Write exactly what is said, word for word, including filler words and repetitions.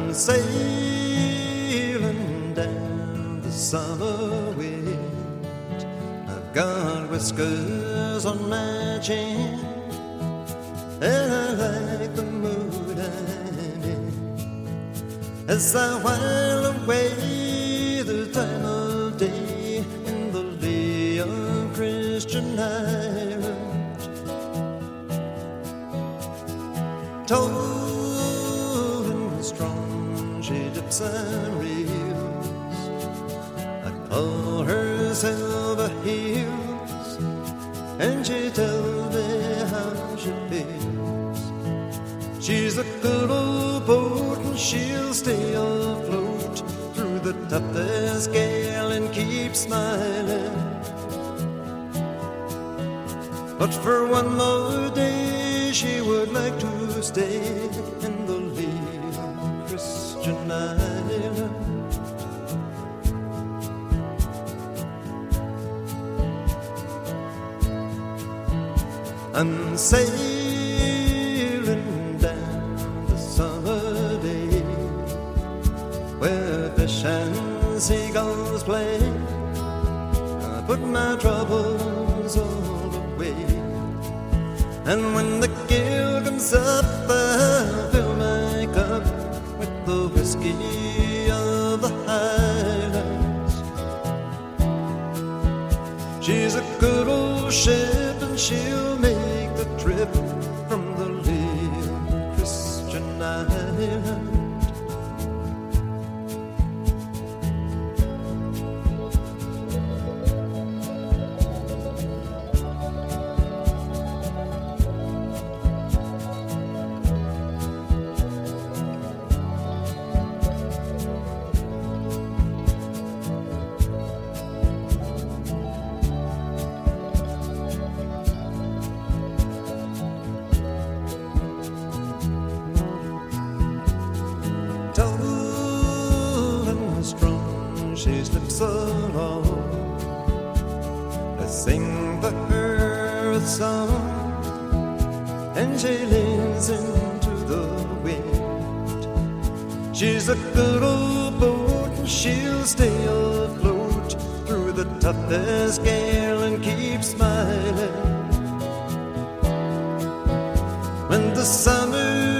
I'm sailing down the summer wind. I've got whiskers on my chin, and I like the mood I'm in as I while away the time of day in the lee of Christian Island. Tall and strong, she dips and reels. I call her Silver Heels, and she tells me how she feels. She's a good old boat, and she'll stay afloat through the toughest gale and keep smiling. But for one more day she would like to stay in the lee of Christian Island. I'm sailing down the summer day where fish and seagulls play. I put my troubles all away, and when the gale comes up, I fill my cup with the whiskey of the Highlands. She's a good old ship, and she'll make the trip from the lee of Christian Island. Tall and strong, she slips along. I sing for her a song, and she leans into the wind. She's a good old boat, and she'll stay afloat through the toughest gale and keep smiling. When the summer